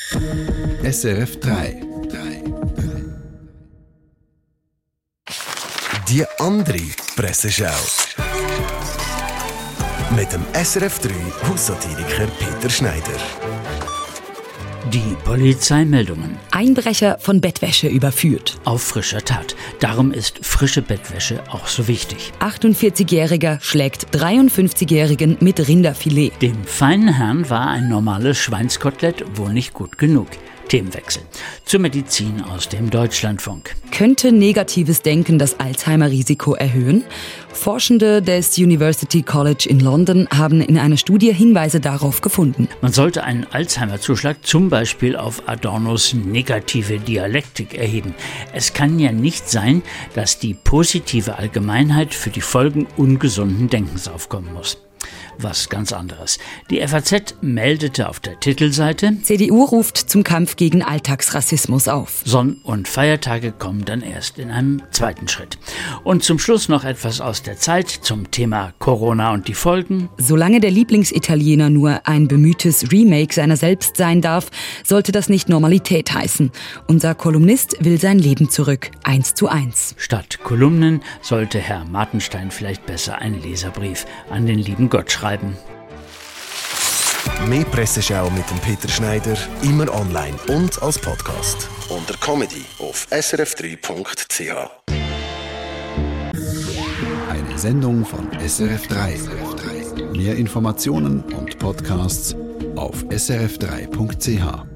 SRF 3. Die andere Presseschau. Mit dem SRF 3 Haussatiriker Peter Schneider. Die Polizeimeldungen. Einbrecher von Bettwäsche überführt. Auf frischer Tat. Darum ist frische Bettwäsche auch so wichtig. 48-Jähriger schlägt 53-Jährigen mit Rinderfilet. Dem feinen Herrn war ein normales Schweinskotelett wohl nicht gut genug. Themenwechsel. Zur Medizin aus dem Deutschlandfunk. Könnte negatives Denken das Alzheimer-Risiko erhöhen? Forschende des University College in London haben in einer Studie Hinweise darauf gefunden. Man sollte einen Alzheimer-Zuschlag zum Beispiel auf Adornos negative Dialektik erheben. Es kann ja nicht sein, dass die positive Allgemeinheit für die Folgen ungesunden Denkens aufkommen muss. Was ganz anderes. Die FAZ meldete auf der Titelseite: CDU ruft zum Kampf gegen Alltagsrassismus auf. Sonn- und Feiertage kommen dann erst in einem zweiten Schritt. Und zum Schluss noch etwas aus der Zeit zum Thema Corona und die Folgen. Solange der Lieblingsitaliener nur ein bemühtes Remake seiner selbst sein darf, sollte das nicht Normalität heißen. Unser Kolumnist will sein Leben zurück, 1:1. Statt Kolumnen sollte Herr Martenstein vielleicht besser einen Leserbrief an den lieben Gott schreiben. Mehr Presseschau mit dem Peter Schneider, immer online und als Podcast. Unter Comedy auf srf3.ch. Eine Sendung von SRF 3. Mehr Informationen und Podcasts auf srf3.ch.